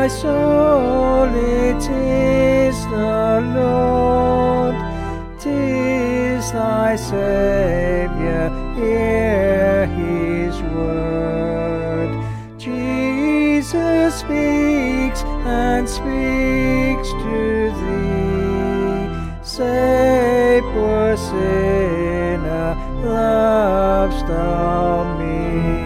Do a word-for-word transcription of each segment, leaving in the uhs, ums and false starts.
my soul, it is the Lord. 'Tis thy Saviour, hear his word. Jesus speaks and speaks to thee. Say, poor sinner, lovest thou me?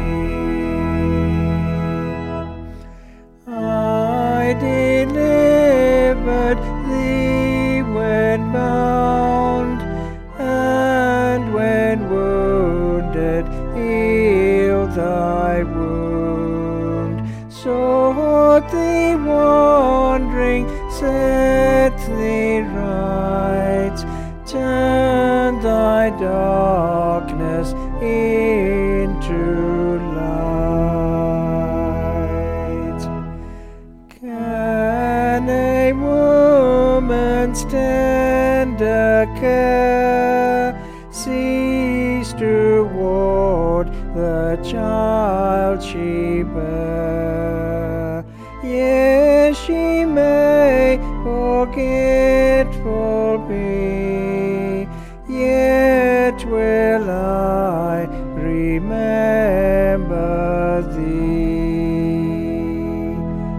I delivered thee when bound, and when wounded, healed thy wound. Sought thee wandering, set thee right, turn thy darkness into light. Can a woman's tender care cease to ward the child she bare? Yes, she may forgetful be, yet will I remember thee.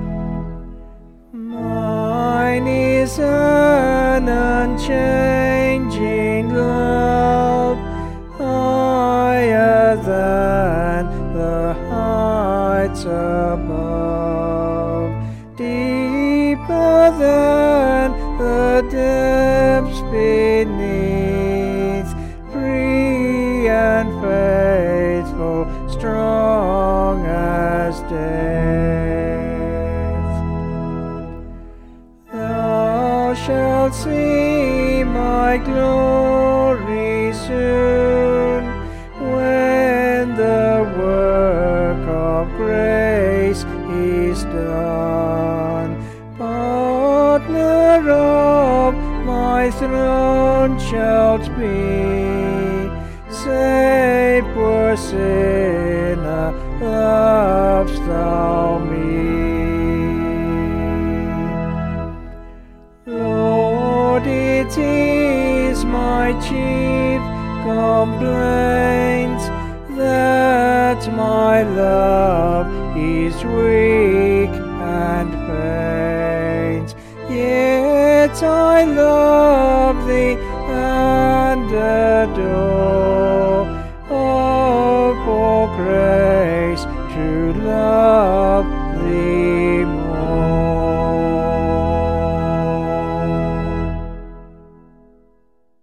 Mine is an unchanging love, higher than the heights above, deeper than the depths beneath, free and faithful, strong as death. Thou shalt see my glory soon, when the work of grace is done. Partner of my throne shalt be. Say, poor sinner, lovest thou me? Lord, it is my chief complaint that my love is weak and faint. Yet I love thee and adore